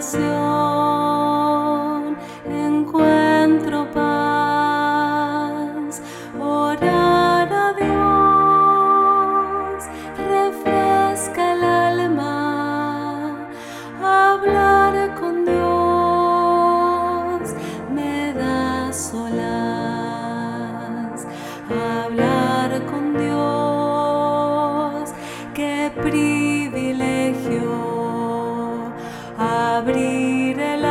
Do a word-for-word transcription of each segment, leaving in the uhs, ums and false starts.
oración encuentro paz. Orar a Dios refresca el alma. Hablar con Dios me da solaz. Hablar con Dios, qué privilegio. Abrir el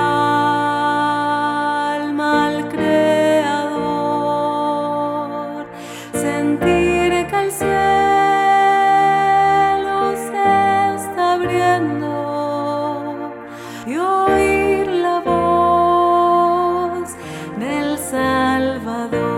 alma al Creador, sentir que el cielo se está abriendo y oír la voz del Salvador.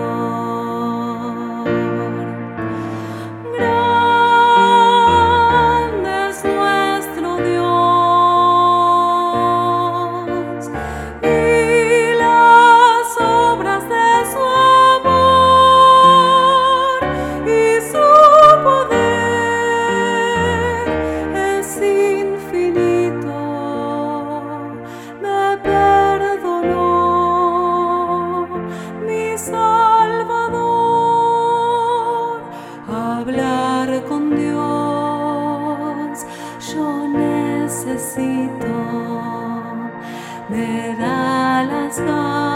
Hablar con Dios, yo necesito, me da las ganas.